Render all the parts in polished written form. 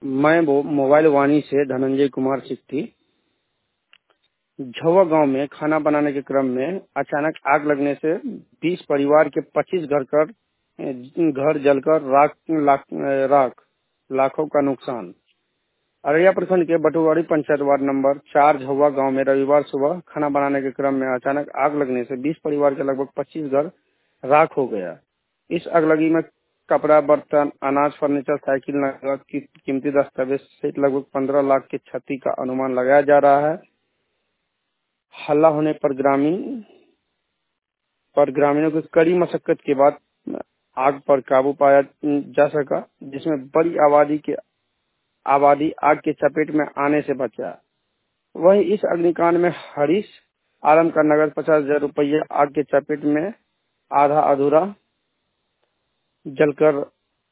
मैं मोबाइल वाणी से धनंजय कुमार सिक्की। झवा गांव में खाना बनाने के क्रम में अचानक आग लगने से 20 परिवार के 25 घर जलकर लाखों का नुकसान। अररिया प्रखंड के बटुवाड़ी पंचायत वार्ड नंबर 4 झवा गांव में रविवार सुबह खाना बनाने के क्रम में अचानक आग लगने से 20 परिवार के लगभग 25 घर राख हो गया। इस अगलगी में कपड़ा, बर्तन, अनाज, फर्नीचर, साइकिल, नकद की कीमती दस्तावेज सहित लगभग 15 लाख की क्षति का अनुमान लगाया जा रहा है। हल्ला होने पर ग्रामीणों की कड़ी मशक्कत के बाद आग पर काबू पाया जा सका, जिसमें बड़ी आबादी आग के चपेट में आने से बचा। वहीं इस अग्निकांड में हरीश आलम का नगद 50,000 रुपया आग के चपेट में आधा अधूरा जलकर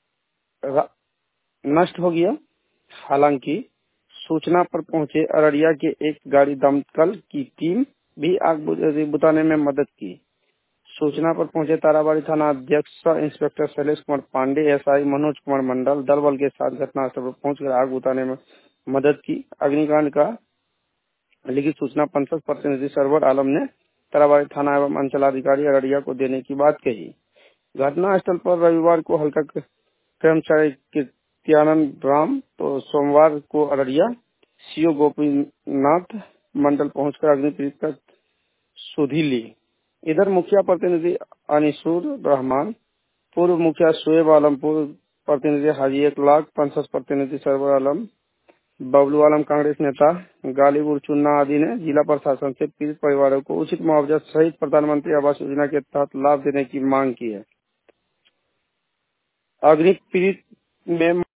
नष्ट हो गया। हालांकि सूचना पर पहुंचे अररिया के एक गाड़ी दमकल की टीम भी आग बुझाने में मदद की। सूचना पर पहुंचे ताराबाड़ी थाना अध्यक्ष इंस्पेक्टर शैलेश कुमार पांडे, एसआई मनोज कुमार मंडल दल बल के साथ घटनास्थल पर पहुंचकर आग बुझाने में मदद की। अग्निकांड का लिखित सूचना पंचायत प्रतिनिधि सरवर आलम ने ताराबाड़ी थाना एवं अंचलाधिकारी अररिया को देने की बात कही। घटनास्थल पर रविवार को हल्का कर्मचारी कृत्यानंद राम तो सोमवार को अररिया सीओ गोपीनाथ मंडल पहुंचकर अग्नि पीड़ित का सुधि ली। इधर मुखिया प्रतिनिधि अनिसुर रहमान, पूर्व मुखिया शुएब आलम, पूर्व प्रतिनिधि हाजी 1 लाख, पंचायत प्रतिनिधि सरवर आलम, बबलू आलम, कांग्रेस नेता गालिबुर चुन्ना आदि ने जिला प्रशासन से पीड़ित परिवारों को उचित मुआवजा सहित प्रधानमंत्री आवास योजना के तहत लाभ देने की मांग की है। अग्नि पीड़ित में